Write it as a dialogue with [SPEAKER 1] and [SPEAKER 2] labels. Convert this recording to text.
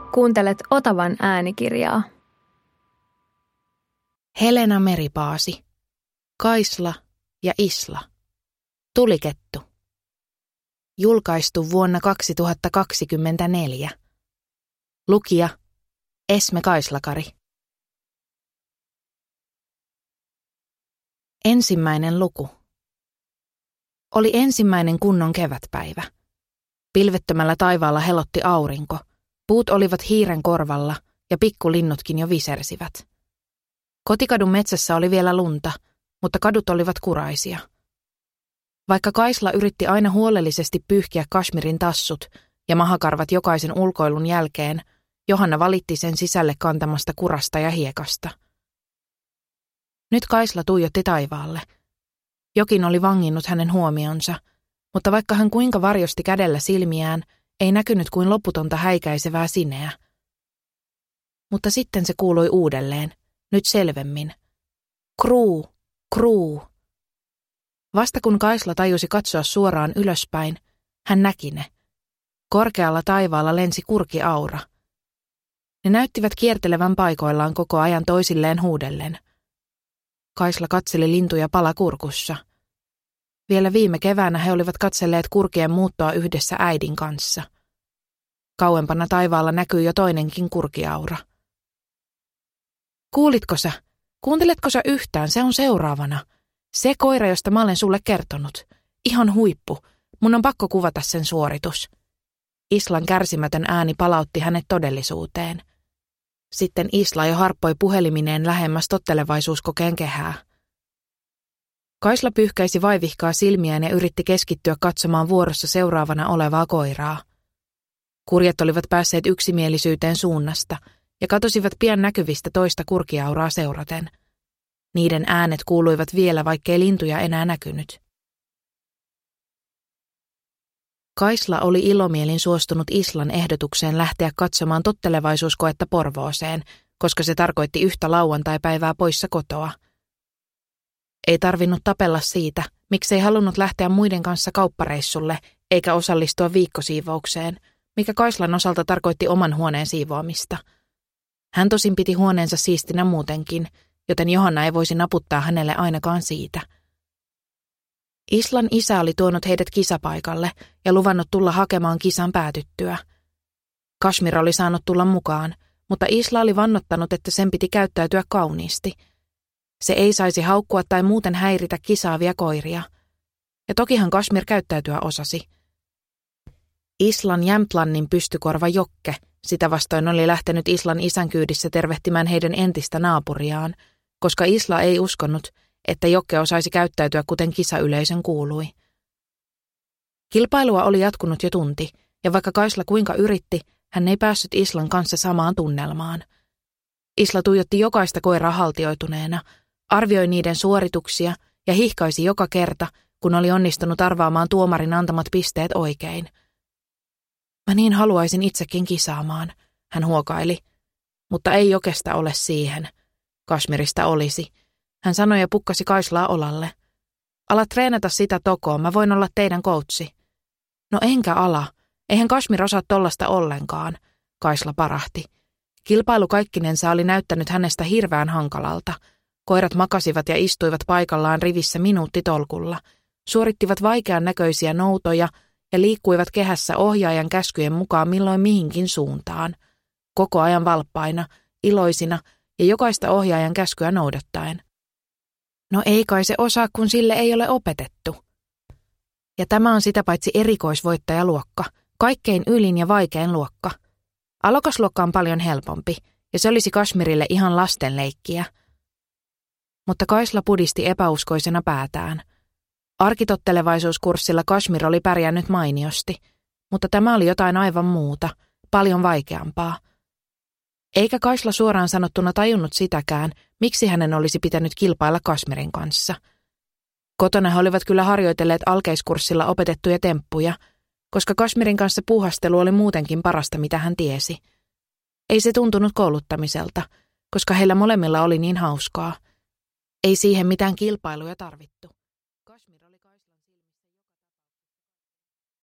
[SPEAKER 1] Kuuntelet Otavan äänikirjaa.
[SPEAKER 2] Helena Meripaasi, Kaisla ja Isla. Tulikettu. Julkaistu vuonna 2024. Lukija Esme Kaislakari. Ensimmäinen luku. Oli ensimmäinen kunnon kevätpäivä. Pilvettömällä taivaalla helotti aurinko. Puut olivat hiiren korvalla ja pikkulinnutkin jo visersivät. Kotikadun metsässä oli vielä lunta, mutta kadut olivat kuraisia. Vaikka Kaisla yritti aina huolellisesti pyyhkiä Kashmirin tassut ja mahakarvat jokaisen ulkoilun jälkeen, Johanna valitti sen sisälle kantamasta kurasta ja hiekasta. Nyt Kaisla tuijotti taivaalle. Jokin oli vanginnut hänen huomionsa, mutta vaikka hän kuinka varjosti kädellä silmiään, ei näkynyt kuin loputonta häikäisevää sineä. Mutta sitten se kuului uudelleen, nyt selvemmin. Kruu, kruu. Vasta kun Kaisla tajusi katsoa suoraan ylöspäin, hän näki ne. Korkealla taivaalla lensi kurkiaura. Ne näyttivät kiertelevän paikoillaan koko ajan toisilleen huudellen. Kaisla katseli lintuja palakurkussa. Vielä viime keväänä he olivat katselleet kurkien muuttoa yhdessä äidin kanssa. Kauempana taivaalla näkyi jo toinenkin kurkiaura. Kuulitko sä? Kuunteletko sä yhtään? Se on seuraavana. Se koira, josta mä olen sulle kertonut. Ihan huippu. Mun on pakko kuvata sen suoritus. Islan kärsimätön ääni palautti hänet todellisuuteen. Sitten Isla jo harppoi puhelimineen lähemmäs tottelevaisuuskokeen kehää. Kaisla pyyhkäisi vaivihkaa silmiään ja yritti keskittyä katsomaan vuorossa seuraavana olevaa koiraa. Kurjet olivat päässeet yksimielisyyteen suunnasta ja katosivat pian näkyvistä toista kurkiauraa seuraten. Niiden äänet kuuluivat vielä, vaikkei lintuja enää näkynyt. Kaisla oli ilomielin suostunut Islan ehdotukseen lähteä katsomaan tottelevaisuuskoetta Porvooseen, koska se tarkoitti yhtä lauantaipäivää poissa kotoa. Ei tarvinnut tapella siitä, miksei halunnut lähteä muiden kanssa kauppareissulle eikä osallistua viikkosiivoukseen, mikä Kaislan osalta tarkoitti oman huoneen siivoamista. Hän tosin piti huoneensa siistinä muutenkin, joten Johanna ei voisi naputtaa hänelle ainakaan siitä. Islan isä oli tuonut heidät kisapaikalle ja luvannut tulla hakemaan kisan päätyttyä. Kashmir oli saanut tulla mukaan, mutta Isla oli vannottanut, että sen piti käyttäytyä kauniisti. Se ei saisi haukkua tai muuten häiritä kisaavia koiria. Ja tokihan Kashmir käyttäytyä osasi. Islan Jämtlannin pystykorva Jokke sitä vastoin oli lähtenyt Islan isän kyydissä tervehtimään heidän entistä naapuriaan, koska Isla ei uskonut, että Jokke osaisi käyttäytyä kuten kisayleisön kuului. Kilpailua oli jatkunut jo tunti, ja vaikka Kaisla kuinka yritti, hän ei päässyt Islan kanssa samaan tunnelmaan. Isla tuijotti jokaista koiraa haltioituneena, arvioi niiden suorituksia ja hihkaisi joka kerta, kun oli onnistunut arvaamaan tuomarin antamat pisteet oikein. Mä niin haluaisin itsekin kisaamaan, hän huokaili, mutta ei Jokesta ole siihen. Kashmirista olisi. Hän sanoi ja pukkasi Kaislaa olalle. Ala treenata sitä tokoon, mä voin olla teidän coachi. No enkä ala. Eihän Kashmir osaa tollasta ollenkaan, Kaisla parahti. Kilpailu kaikkinensa oli näyttänyt hänestä hirveän hankalalta. Koirat makasivat ja istuivat paikallaan rivissä minuuttitolkulla, suorittivat vaikean näköisiä noutoja ja liikkuivat kehässä ohjaajan käskyjen mukaan milloin mihinkin suuntaan. Koko ajan valppaina, iloisina ja jokaista ohjaajan käskyä noudattaen. No ei kai se osaa, kun sille ei ole opetettu. Ja tämä on sitä paitsi erikoisvoittajaluokka, kaikkein ylin ja vaikein luokka. Alokasluokka on paljon helpompi, ja se olisi Kashmirille ihan lastenleikkiä. Mutta Kaisla pudisti epäuskoisena päätään. Arkitottelevaisuuskurssilla Kashmir oli pärjännyt mainiosti, mutta tämä oli jotain aivan muuta, paljon vaikeampaa. Eikä Kaisla suoraan sanottuna tajunnut sitäkään, miksi hänen olisi pitänyt kilpailla Kashmirin kanssa. Kotona he olivat kyllä harjoitelleet alkeiskurssilla opetettuja temppuja, koska Kashmirin kanssa puuhastelu oli muutenkin parasta, mitä hän tiesi. Ei se tuntunut kouluttamiselta, koska heillä molemmilla oli niin hauskaa. Ei siihen mitään kilpailuja tarvittu.